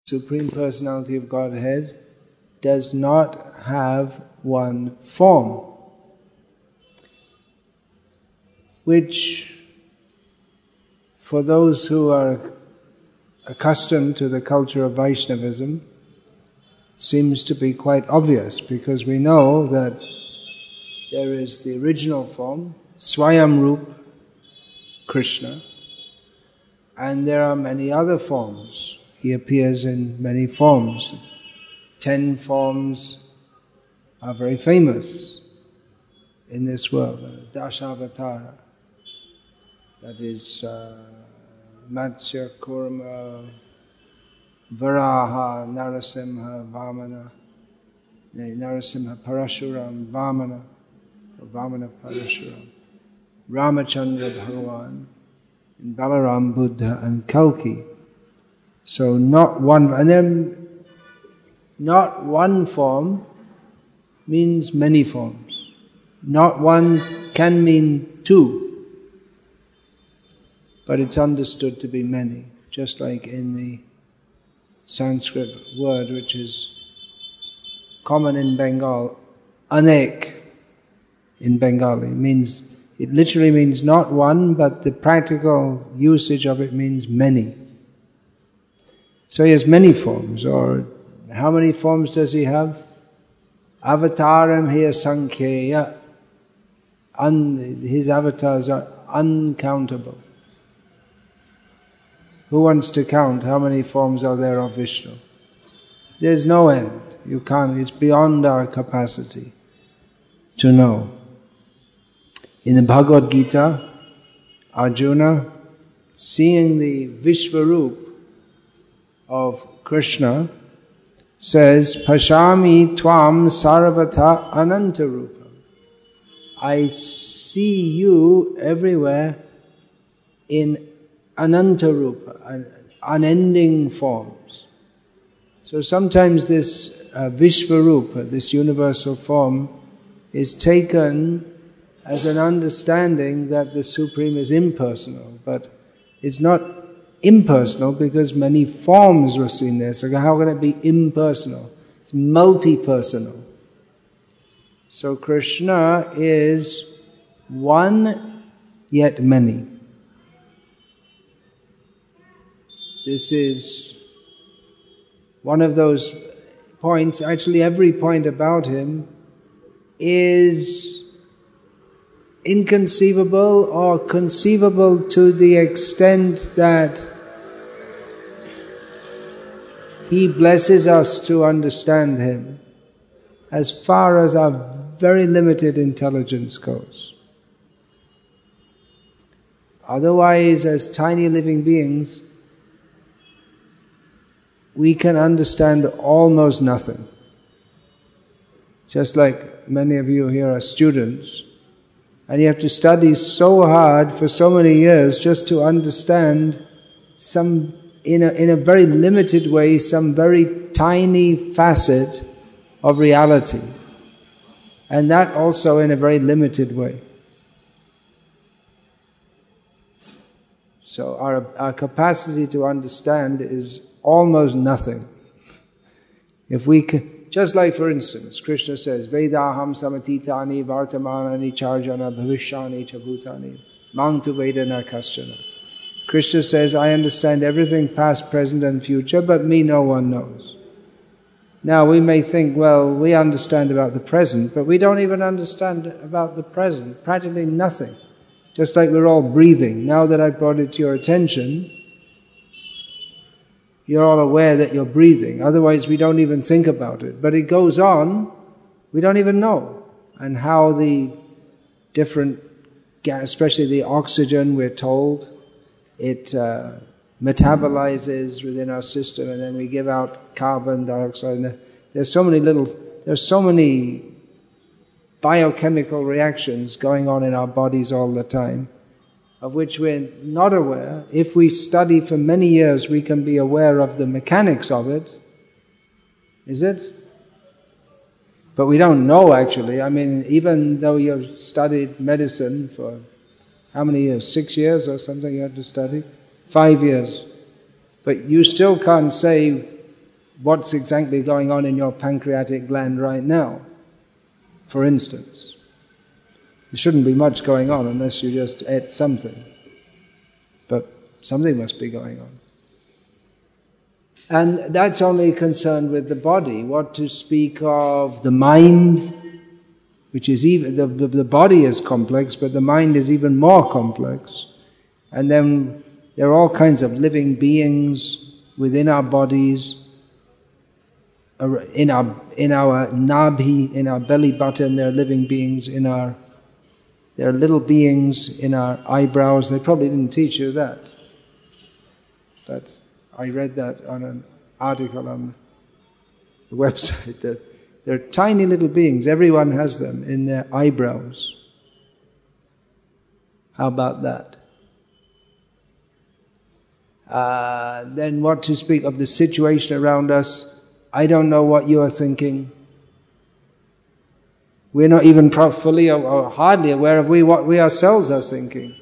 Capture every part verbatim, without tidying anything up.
Supreme Personality of Godhead does not have one form, which for those who are accustomed to the culture of Vaishnavism seems to be quite obvious, because we know that there is the original form, Swayamrup Krishna, and there are many other forms. He appears in many forms. Ten forms are very famous in this world. Dashavatara, that is uh, Matsya, Kurma, Varaha, Narasimha, Vamana, Narasimha, Parashuram, Vamana, Vamana, Parashuram, Ramachandra Bhagavan, and Balaram, Buddha, and Kalki. So not one, and then not one form means many forms. Not one can mean two, but it's understood to be many, just like in the Sanskrit word which is common in Bengal, anek in Bengali, means, it literally means not one, but the practical usage of it means many. So he has many forms, or how many forms does he have? Avataram hiya sankheya. Un, his avatars are uncountable. Who wants to count how many forms are there of Vishnu? There's no end. You can't, it's beyond our capacity to know. In the Bhagavad Gita, Arjuna, seeing the Vishvarup of Krishna, says, Pashami Tvam Sarvata Anantarupa. I see you everywhere in Anantarupa, unending forms. So sometimes this uh, Vishvarupa, this universal form, is taken as an understanding that the Supreme is impersonal, but it's not impersonal because many forms were seen there. So how can it be impersonal? It's multi-personal. So Krishna is one yet many. This is one of those points, actually every point about him is inconceivable or conceivable to the extent that he blesses us to understand him as far as our very limited intelligence goes. Otherwise, as tiny living beings, we can understand almost nothing. Just like many of you here are students, and you have to study so hard for so many years just to understand some, in a, in a very limited way, some very tiny facet of reality. And that also in a very limited way. So our, our capacity to understand is almost nothing. If we can, just like for instance, Krishna says, Vedaham samatitani vartamanani charjana bhavishyani cha bhutani mang tu vedana kaschana. Krishna says, I understand everything past, present and future, but me no one knows. Now we may think, well, we understand about the present, but we don't even understand about the present, practically nothing. Just like we're all breathing. Now that I've brought it to your attention, you're all aware that you're breathing. Otherwise we don't even think about it. But it goes on, we don't even know. And how the different gas, especially the oxygen, we're told, it uh, metabolizes within our system, and then we give out carbon dioxide. And there's so many little, there's so many biochemical reactions going on in our bodies all the time, of which we're not aware. If we study for many years, we can be aware of the mechanics of it. Is it? But we don't know actually. I mean, even though you've studied medicine for how many years? Six years or something you had to study? Five years. But you still can't say what's exactly going on in your pancreatic gland right now, for instance. There shouldn't be much going on unless you just ate something. But something must be going on. And that's only concerned with the body. What to speak of the mind, which is even, the, the, the body is complex, but the mind is even more complex. And then there are all kinds of living beings within our bodies, in our in our nabhi, in our belly button. There are living beings in our, there are little beings in our eyebrows. They probably didn't teach you that. But I read that on an article on the website, that there are tiny little beings, everyone has them in their eyebrows. How about that? Uh, then what to speak of the situation around us? I don't know what you are thinking. We're not even fully or hardly aware of we, what we ourselves are thinking.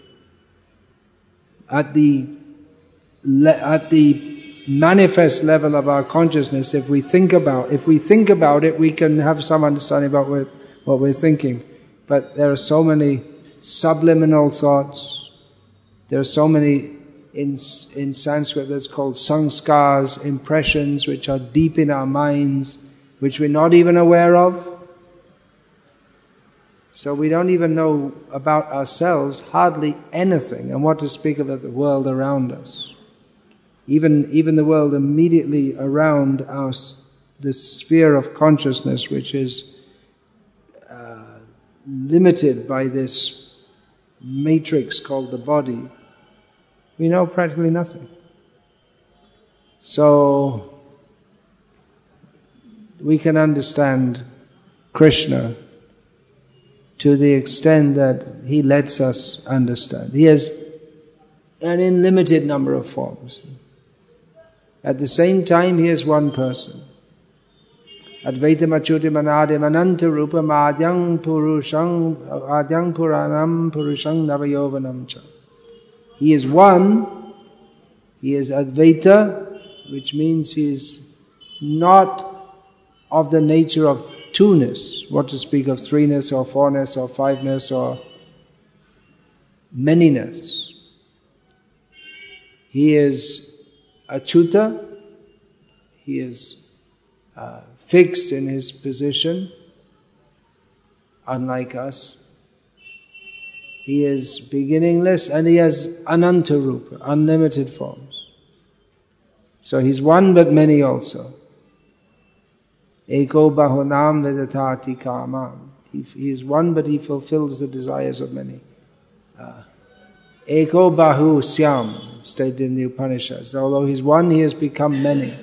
At the at the manifest level of our consciousness, if we think about if we think about it, we can have some understanding about what, what we're thinking. But there are so many subliminal thoughts. There are so many, in in Sanskrit that's called sanskars, impressions which are deep in our minds, which we're not even aware of. So we don't even know about ourselves hardly anything, and what to speak about the world around us. Even even the world immediately around us, the sphere of consciousness, which is uh, limited by this matrix called the body, we know practically nothing. So we can understand Krishna to the extent that he lets us understand. He has an unlimited number of forms. At the same time, he is one person. Advaitam achyutam anadim ananta rupam adyang purushang adyang puranam purushang navayovanam cha. He is one, he is Advaita, which means he is not of the nature of two-ness, what to speak of threeness or fourness or fiveness or manyness. He is Achyuta, he is uh, fixed in his position, unlike us. He is beginningless and he has ananta rupa, unlimited forms. So he's one but many also. Eko bahunam vedatati kamam. He is one but he fulfills the desires of many. Uh, Eko bahu syam, stated in the Upanishads. Although he's one, he has become many.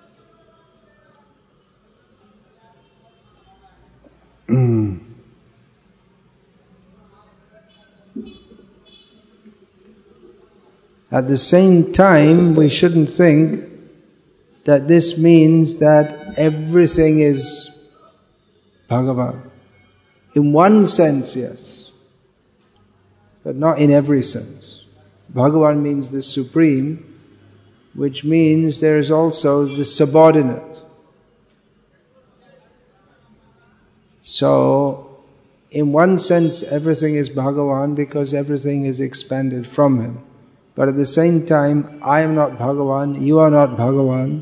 At the same time, we shouldn't think that this means that everything is Bhagavan. In one sense, yes, but not in every sense. Bhagavan means the supreme, which means there is also the subordinate. So, in one sense, everything is Bhagavan because everything is expanded from him. But at the same time, I am not Bhagavan, you are not Bhagavan.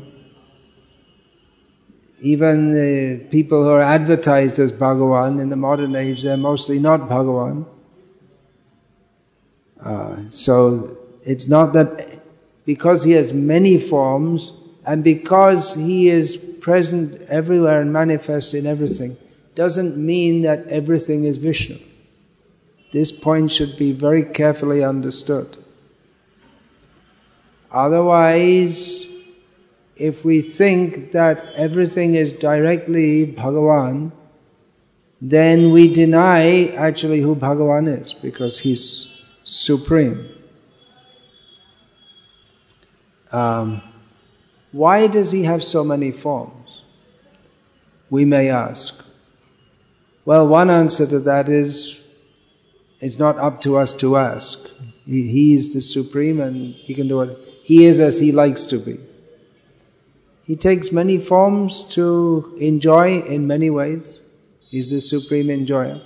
Even the people who are advertised as Bhagavan in the modern age, they're mostly not Bhagavan. Uh, so it's not that because he has many forms and because he is present everywhere and manifest in everything, doesn't mean that everything is Vishnu. This point should be very carefully understood. Otherwise, if we think that everything is directly Bhagavan, then we deny actually who Bhagavan is, because he's supreme. Um, why does he have so many forms? We may ask. Well, one answer to that is, it's not up to us to ask. He, he is the supreme and he can do it. He is as he likes to be. he takes many forms to enjoy in many ways. He's the supreme enjoyer.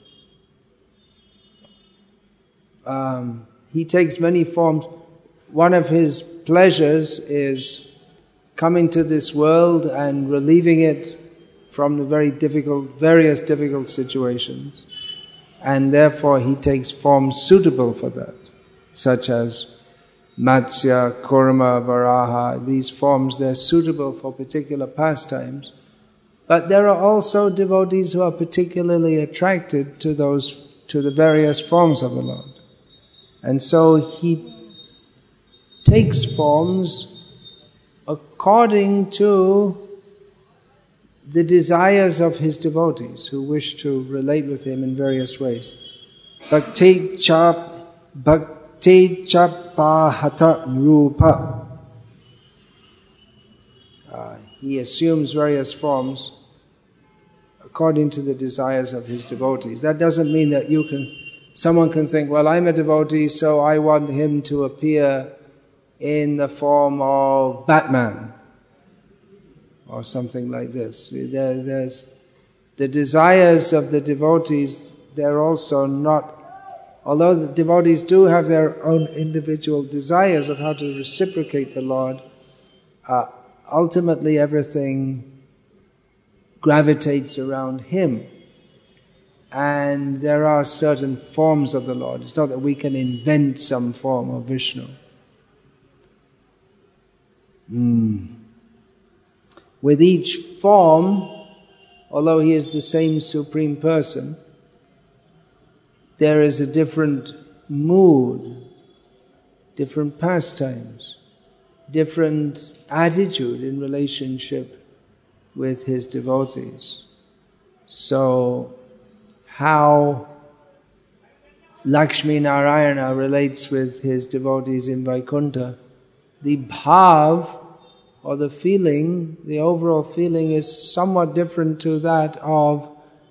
Um, he takes many forms. One of his pleasures is coming to this world and relieving it from the very difficult, various difficult situations. And therefore he takes forms suitable for that, such as Matsya, Kurma, Varaha. These forms, they're suitable for particular pastimes. But there are also devotees who are particularly attracted to those, to the various forms of the Lord. And so he takes forms according to the desires of his devotees who wish to relate with him in various ways. Bhakti cha bhakti cha pahata rupa. Uh, he assumes various forms according to the desires of his devotees. That doesn't mean that you can, someone can think, well, I'm a devotee, so I want him to appear in the form of Batman, or something like this. There, there's the desires of the devotees, they're also not, although the devotees do have their own individual desires of how to reciprocate the Lord, uh, ultimately everything gravitates around Him. And there are certain forms of the Lord. It's not that we can invent some form of Vishnu. Mm. With each form, although He is the same Supreme Person, there is a different mood, different pastimes, different attitude in relationship with His devotees. So, how Lakshmi Narayana relates with his devotees in Vaikuntha, the bhav, or the feeling, the overall feeling is somewhat different to that of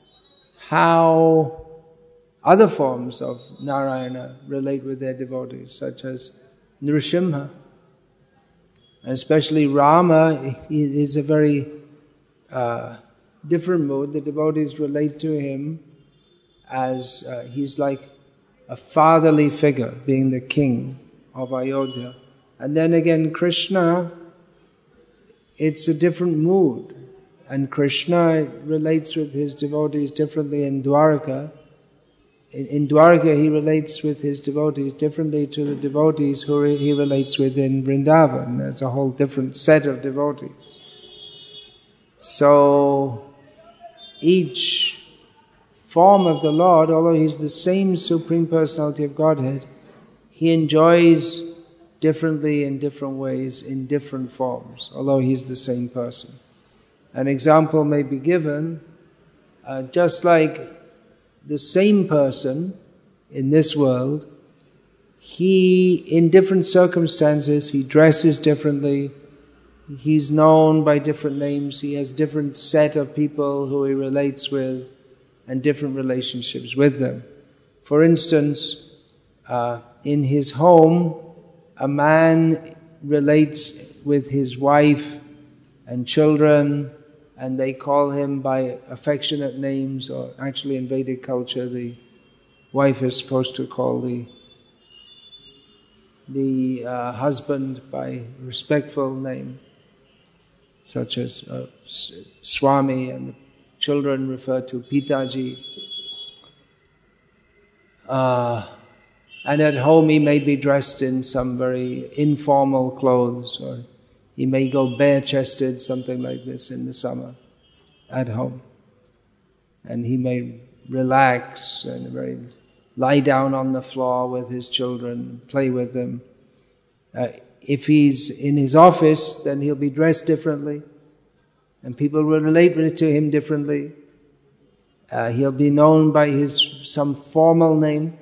how other forms of Narayana relate with their devotees, such as Nrsimha. And especially Rama is a very uh, different mood. The devotees relate to him as uh, he's like a fatherly figure, being the king of Ayodhya. And then again, Krishna, it's a different mood. And Krishna relates with his devotees differently in Dwaraka. In, in Dwaraka, he relates with his devotees differently to the devotees who re, he relates with in Vrindavan. There's a whole different set of devotees. So, each form of the Lord, although He's the same Supreme Personality of Godhead, He enjoys differently in different ways, in different forms, although He's the same person. An example may be given, uh, just like the same person in this world, he, in different circumstances, he dresses differently, he's known by different names, he has different set of people who he relates with, and different relationships with them. For instance, uh, in his home, a man relates with his wife and children, and they call him by affectionate names, or actually in Vedic culture, the wife is supposed to call the the uh, husband by respectful name, such as uh, Swami, and the children refer to Pitaji. Uh, and at home he may be dressed in some very informal clothes, or he may go bare-chested, something like this, in the summer, at home. And he may relax and very lie down on the floor with his children, play with them. Uh, if he's in his office, then he'll be dressed differently, and people will relate to him differently. Uh, he'll be known by his some formal name.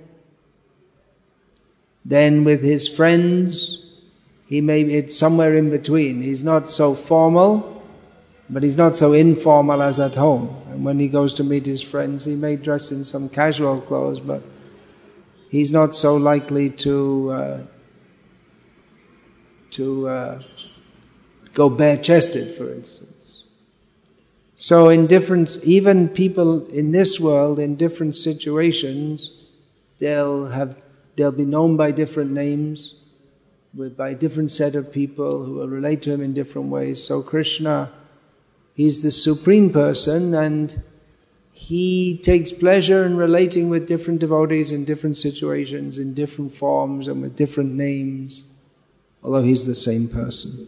Then with his friends, he may be somewhere in between. He's not so formal, but he's not so informal as at home. And when he goes to meet his friends, he may dress in some casual clothes, but he's not so likely to uh, to uh, go bare-chested, for instance. So in different, even people in this world, in different situations, they'll have, they'll be known by different names, with, by a different set of people who will relate to him in different ways. So Krishna, he's the supreme person, and he takes pleasure in relating with different devotees in different situations, in different forms and with different names, although he's the same person.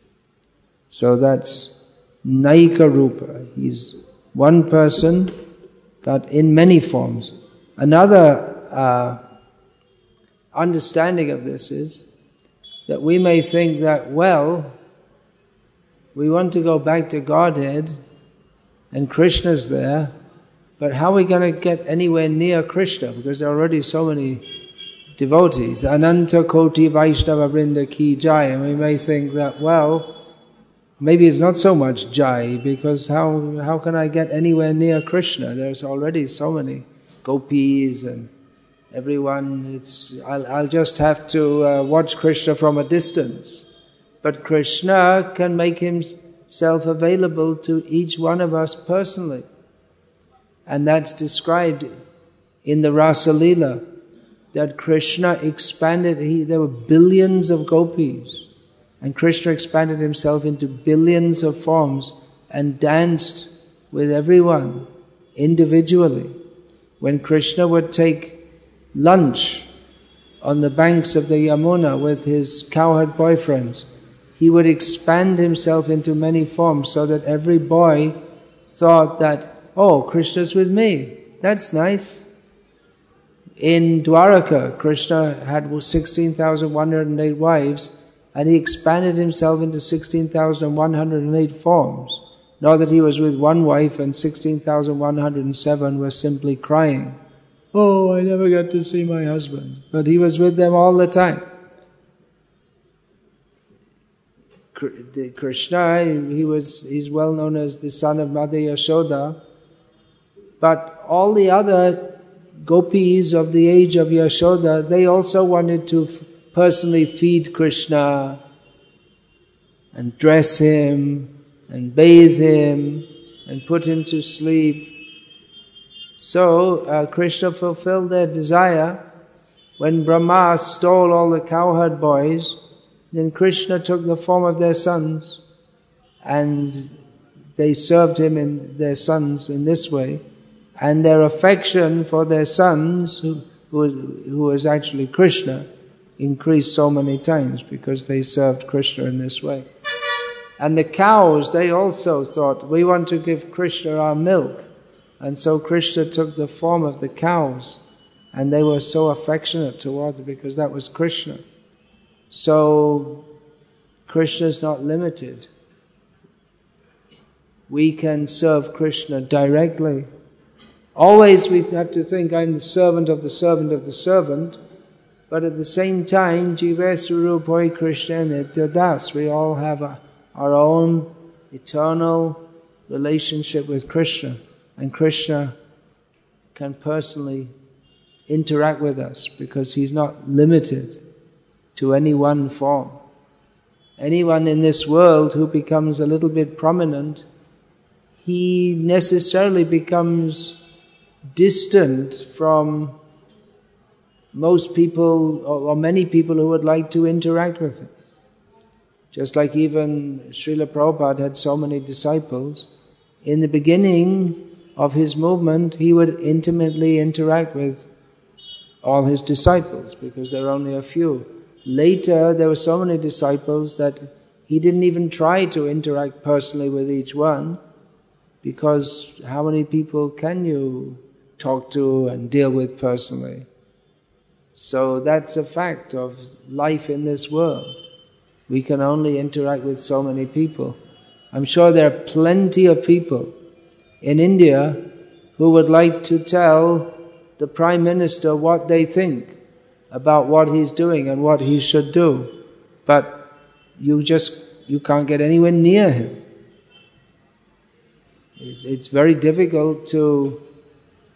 So that's Naika Rupa. He's one person, but in many forms. Another uh, understanding of this is that we may think that, well, we want to go back to Godhead and Krishna's there, but how are we going to get anywhere near Krishna? Because there are already so many devotees. Ananta Koti Vaishnava Vrinda Ki Jai. And we may think that, well, maybe it's not so much Jai, because how how can I get anywhere near Krishna? There's already so many gopis and everyone. It's I'll, I'll just have to uh, watch Krishna from a distance. But Krishna can make himself available to each one of us personally. And that's described in the Rasa Leela, that Krishna expanded, he, there were billions of gopis, and Krishna expanded himself into billions of forms and danced with everyone individually. When Krishna would take lunch on the banks of the Yamuna with his cowherd boyfriends, he would expand himself into many forms so that every boy thought that, oh, Krishna's with me, that's nice. In Dwaraka, Krishna had sixteen thousand one hundred eight wives, and he expanded himself into sixteen thousand one hundred eight forms. Not that he was with one wife and sixteen thousand one hundred seven were simply crying, oh, I never got to see my husband. But he was with them all the time. Krishna, he was, he's well known as the son of Mother Yashoda, but all the other gopis of the age of Yashoda, they also wanted to personally feed Krishna and dress him and bathe him and put him to sleep. So uh, Krishna fulfilled their desire. When Brahma stole all the cowherd boys, then Krishna took the form of their sons, and they served him in their sons in this way. And their affection for their sons, who, who, was, who was actually Krishna, increased so many times because they served Krishna in this way. And the cows, they also thought, we want to give Krishna our milk. And so Krishna took the form of the cows, and they were so affectionate toward them because that was Krishna. So Krishna is not limited. We can serve Krishna directly. Always we have to think, I'm the servant of the servant of the servant, but at the same time, Jiva Surupoi Krishna Nitya Das. We all have a, our own eternal relationship with Krishna, and Krishna can personally interact with us because he's not limited to any one form. Anyone in this world who becomes a little bit prominent, he necessarily becomes distant from most people or, or many people who would like to interact with him. Just like even Srila Prabhupada had so many disciples, in the beginning of his movement he would intimately interact with all his disciples because there were only a few. Later there were so many disciples that he didn't even try to interact personally with each one, because how many people can you talk to and deal with personally? So that's a fact of life in this world. We can only interact with so many people. I'm sure there are plenty of people in India who would like to tell the Prime Minister what they think about what he's doing and what he should do. But you just, you can't get anywhere near him. It's, it's very difficult to,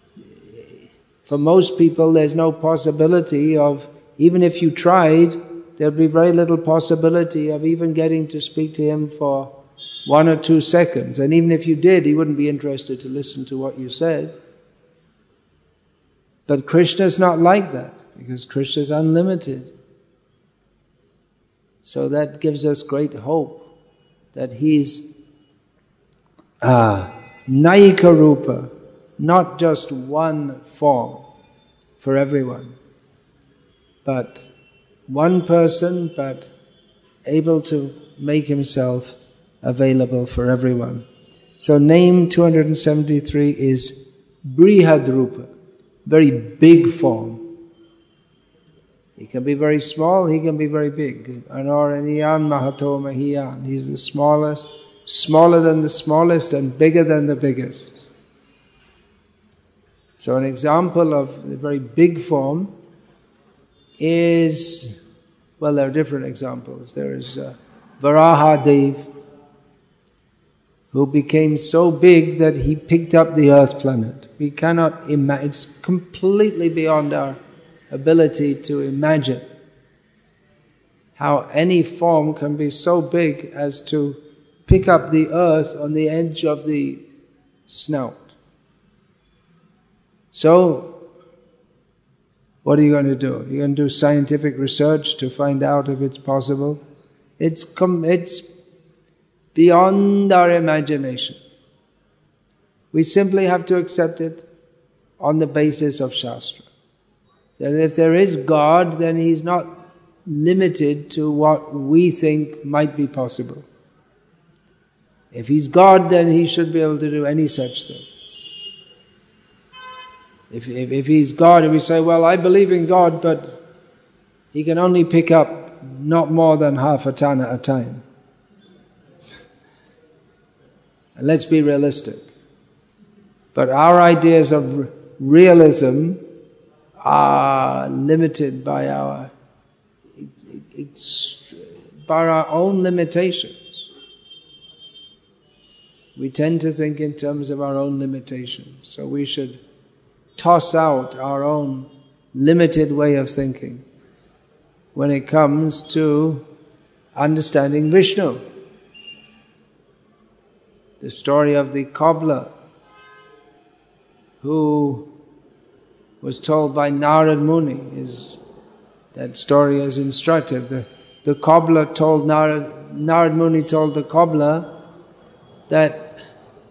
for most people there's no possibility of, even if you tried, there'll be very little possibility of even getting to speak to him for one or two seconds. And even if you did, he wouldn't be interested to listen to what you said. But Krishna's not like that, because Krishna's unlimited. So that gives us great hope that he's uh, Naika Rupa, not just one form for everyone, but one person, but able to make himself available for everyone. So name two hundred seventy-three is Brihad Rupa, very big form. He can be very small, he can be very big. Anoraniyan Mahato Mahiyan. He's the smallest, smaller than the smallest and bigger than the biggest. So an example of the very big form is, well, there are different examples. There is uh, Varahadev, who became so big that he picked up the earth planet. We cannot imagine, it's completely beyond our ability to imagine how any form can be so big as to pick up the earth on the edge of the snout. So, what are you going to do? You're going to do scientific research to find out if it's possible? It's com- it's beyond our imagination. We simply have to accept it on the basis of Shastra. That if there is God, then He's not limited to what we think might be possible. If He's God, then He should be able to do any such thing. If, if, if He's God, if we say, well, I believe in God, but He can only pick up not more than half a ton at a time. And let's be realistic. But our ideas of realism are limited by our, by our own limitations. We tend to think in terms of our own limitations. So we should toss out our own limited way of thinking when it comes to understanding Vishnu. The story of the cobbler who was told by Narad Muni, is that story is instructive. The, the cobbler told Narad, Narad Muni told the cobbler that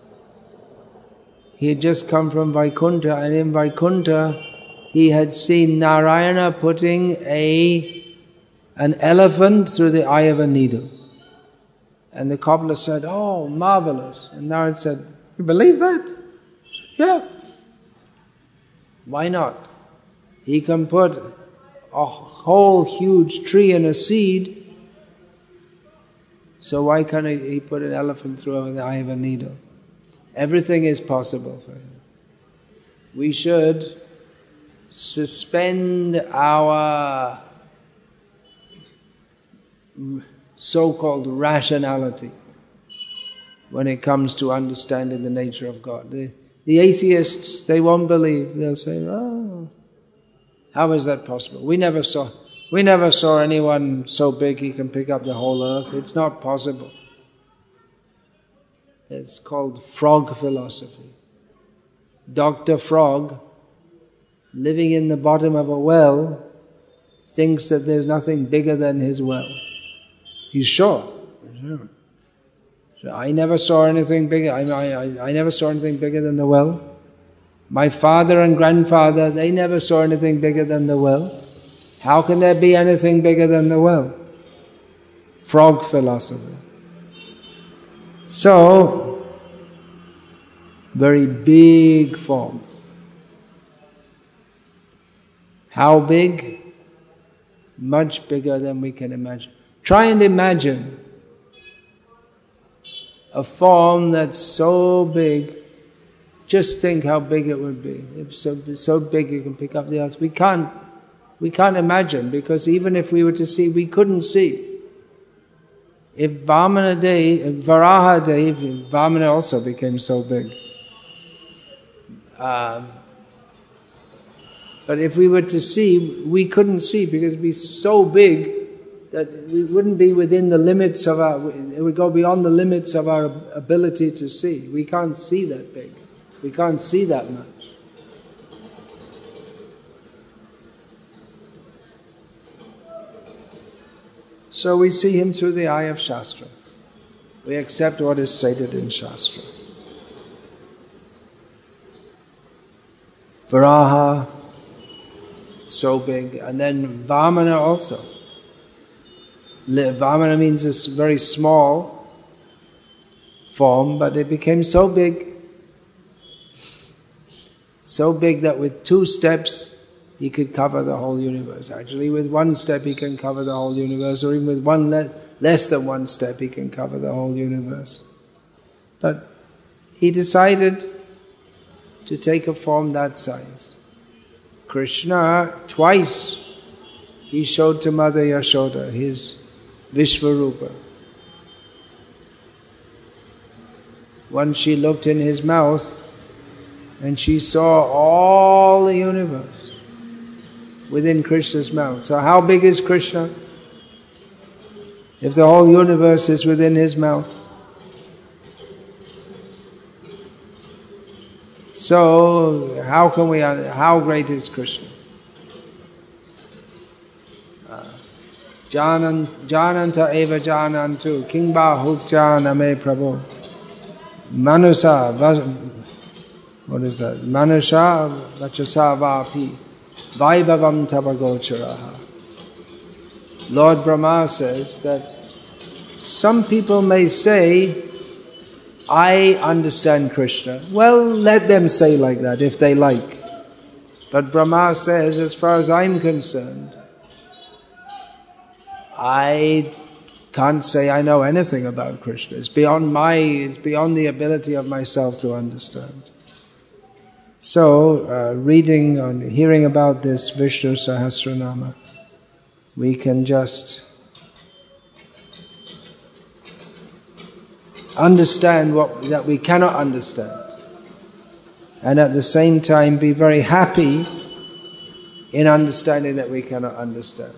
he had just come from Vaikuntha, and in Vaikuntha he had seen Narayana putting a an elephant through the eye of a needle. And the cobbler said, oh, marvelous. And Narad said, you believe that? Said, yeah. Why not? He can put a whole huge tree in a seed, so why can't he put an elephant through the eye of a needle? Everything is possible for him. We should suspend our so-called rationality when it comes to understanding the nature of God. The, the atheists, they won't believe. They'll say, oh, how is that possible? We never saw, we never saw anyone so big he can pick up the whole earth. It's not possible. It's called frog philosophy. Doctor Frog, living in the bottom of a well, thinks that there's nothing bigger than his well. He's sure. So I never saw anything bigger. I, I, I never saw anything bigger than the well. My father and grandfather, they never saw anything bigger than the well. How can there be anything bigger than the well? Frog philosophy. So, very big form. How big? Much bigger than we can imagine. Try and imagine a form that's so big. Just think how big it would be. It's so, so big you can pick up the earth. We can't, we can't imagine, because even if we were to see, we couldn't see. If Vamana Dev, Varaha Dev, Vamana also became so big. Um, but if we were to see, we couldn't see because it would be so big that we wouldn't be within the limits of our, it would go beyond the limits of our ability to see. We can't see that big. We can't see that much. So we see him through the eye of Shastra. We accept what is stated in Shastra. Varaha, so big, and then Vamana also. Vamana means a very small form, but it became so big, so big that with two steps he could cover the whole universe. Actually, with one step he can cover the whole universe, or even with one le- less than one step he can cover the whole universe. But he decided to take a form that size. Krishna, twice he showed to Mother Yashoda his Vishvarupa. Once she looked in his mouth and she saw all the universe within Krishna's mouth. So how big is Krishna? If the whole universe is within his mouth. So how can we, how great is Krishna? Janan, jananta eva janantu, king bahukjana me prabhu. Manusa, what is that? Manusha vachasa vapi, vaibhavam tapagocharaha. Lord Brahma says that some people may say, I understand Krishna. Well, let them say like that if they like. But Brahma says, as far as I'm concerned, I can't say I know anything about Krishna. It's beyond my, it's beyond the ability of myself to understand. So, uh, reading or hearing about this Vishnu Sahasranama, we can just understand what that we cannot understand, and at the same time be very happy in understanding that we cannot understand,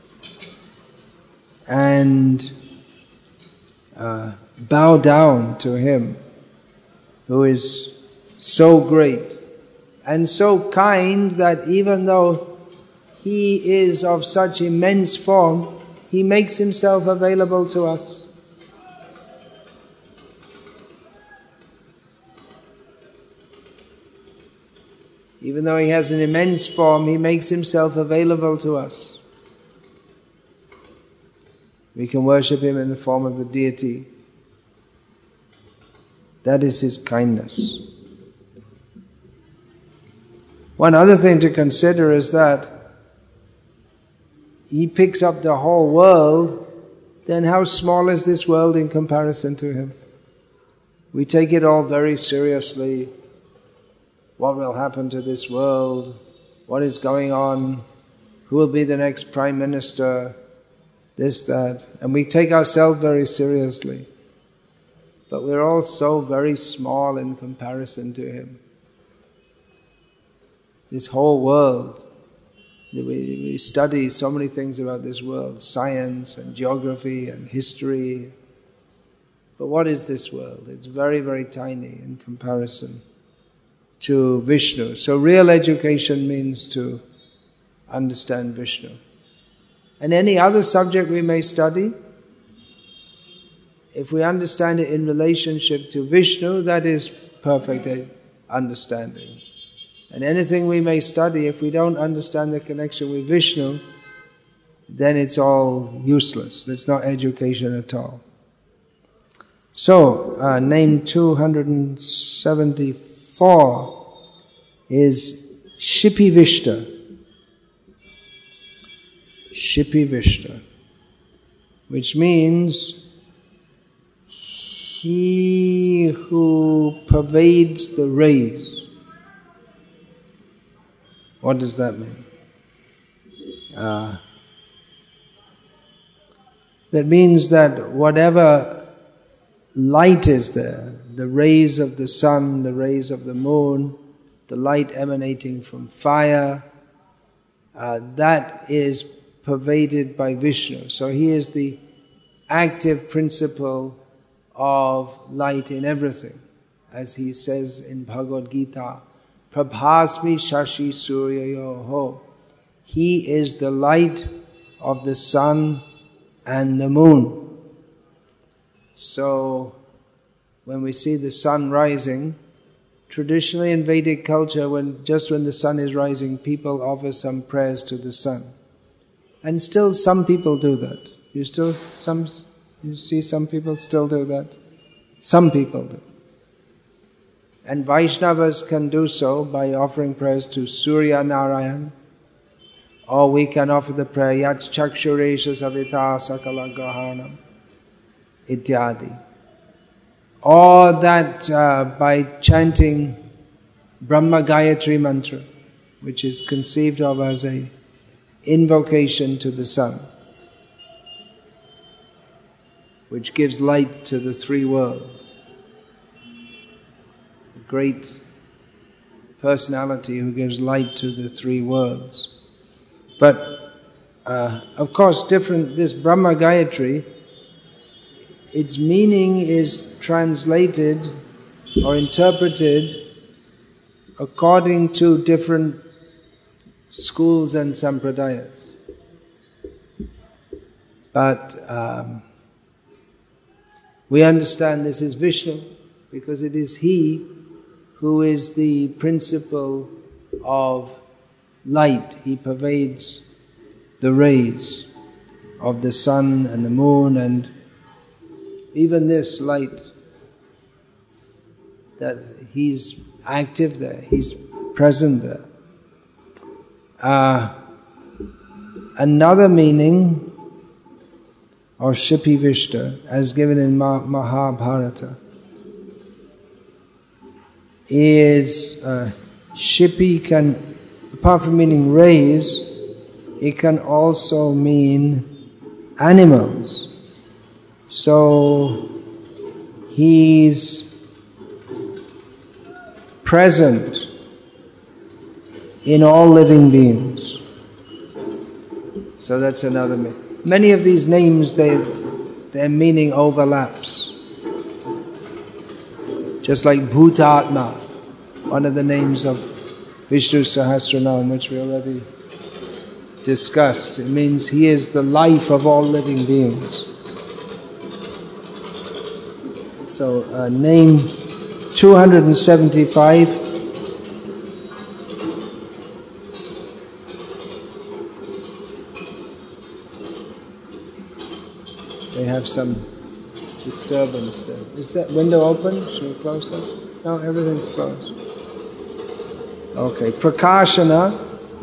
and uh, bow down to Him who is so great and so kind that even though He is of such immense form, He makes Himself available to us. Even though He has an immense form, He makes Himself available to us. We can worship Him in the form of the deity. That is His kindness. One other thing to consider is that He picks up the whole world, then how small is this world in comparison to Him? We take it all very seriously. What will happen to this world? What is going on? Who will be the next Prime Minister? This, that. And we take ourselves very seriously. But we're all so very small in comparison to Him. This whole world, we, we study so many things about this world, science and geography and history. But what is this world? It's very, very tiny in comparison to Vishnu. So real education means to understand Vishnu. And any other subject we may study, if we understand it in relationship to Vishnu, that is perfect understanding. And anything we may study, if we don't understand the connection with Vishnu, then it's all useless. It's not education at all. So, uh, name two hundred seventy-four is Shipivishta. Shipivishta, which means He who pervades the rays. What does that mean? Uh, that means that whatever light is there, the rays of the sun, the rays of the moon, the light emanating from fire, uh, that is pervaded by Vishnu. So he is the active principle of light in everything. As he says in Bhagavad Gita, Prabhasmi Shashi Suryayoho. He is the light of the sun and the moon. So, when we see the sun rising, traditionally in Vedic culture, when just when the sun is rising, people offer some prayers to the sun. And still some people do that. You still, some, you see some people still do that? Some people do. And Vaishnavas can do so by offering prayers to Surya Narayan, or we can offer the prayer Yat Chakshuresha Savita Sakala Grahanam Ityadi. Or that uh, by chanting Brahma Gayatri Mantra, which is conceived of as a invocation to the sun, which gives light to the three worlds. Great personality who gives light to the three worlds. But uh, of course different, this Brahma Gayatri, its meaning is translated or interpreted according to different schools and sampradayas. But um, we understand this is Vishnu because it is he who is the principle of light. He pervades the rays of the sun and the moon and even this light, that he's active there, he's present there. Uh, another meaning, or Shipi Vishta, as given in Mahabharata, is uh, Shipi can, apart from meaning rays, it can also mean animals. So he's present in all living beings. So that's another meaning. Many of these names, they, their meaning overlaps. Just like Bhutatma, one of the names of Vishnu Sahasranam, which we already discussed. It means he is the life of all living beings. So uh, name two hundred seventy-five. They have some disturbance there. Is that window open? Should we close that? No, everything's closed. Okay, Prakashana.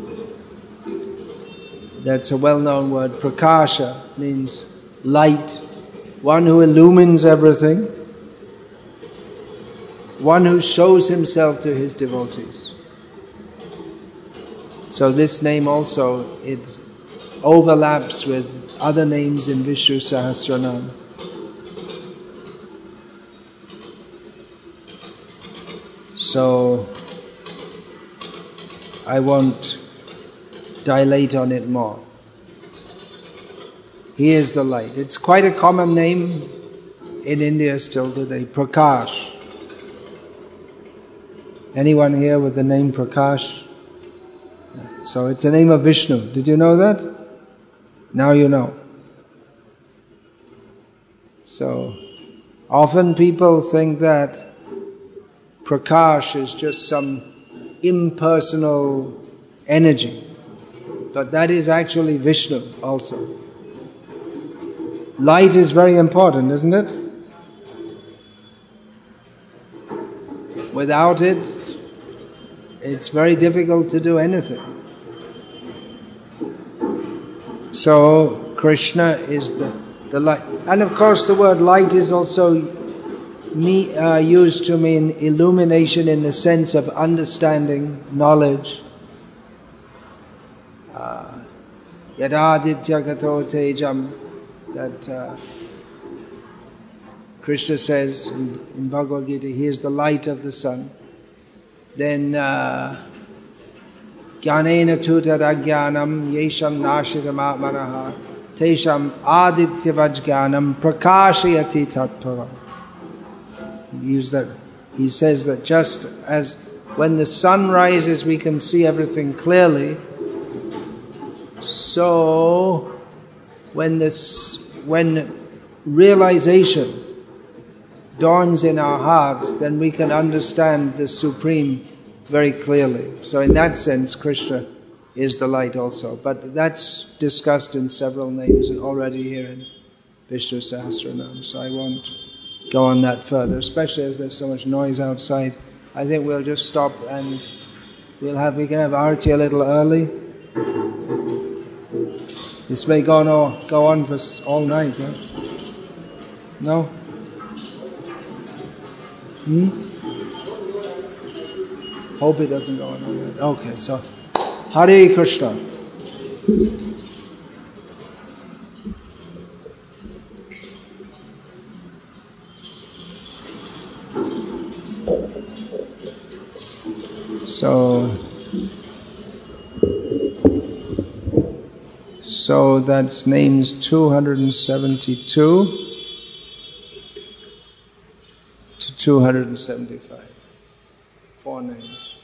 That's a well-known word. Prakasha means light. One who illumines everything. One who shows himself to his devotees. So this name also, it overlaps with other names in Vishnu Sahasranam. So I won't dilate on it more. He is the light. It's quite a common name in India still today, Prakash. Anyone here with the name Prakash? So it's the name of Vishnu. Did you know that? Now you know. So often people think that Prakash is just some impersonal energy. But that is actually Vishnu also. Light is very important, isn't it? Without it, it's very difficult to do anything. So Krishna is the, the light. And of course the word light is also me, uh, used to mean illumination in the sense of understanding, knowledge. Yadaditya gato tejam, that uh, Krishna says in, in Bhagavad Gita, he is the light of the sun. Then uh, Jnanena tu tad ajnanam yesham nashitam atmanaha tesham adityavaj jnanam prakashayati tatparam. Use that. He says that just as when the sun rises we can see everything clearly, so when this when realization dawns in our hearts, then we can understand the Supreme very clearly. So in that sense, Krishna is the light also. But that's discussed in several names already here in Vishnu Sahasranam. So I won't go on that further, especially as there's so much noise outside. I think we'll just stop and we'll have we can have Arati a little early. This may go on, go on for all night, huh? No? Hmm? Hope it doesn't go on all night. Okay, so Hare Krishna. So, so that's names two hundred seventy-two to two hundred seventy-five. Four names.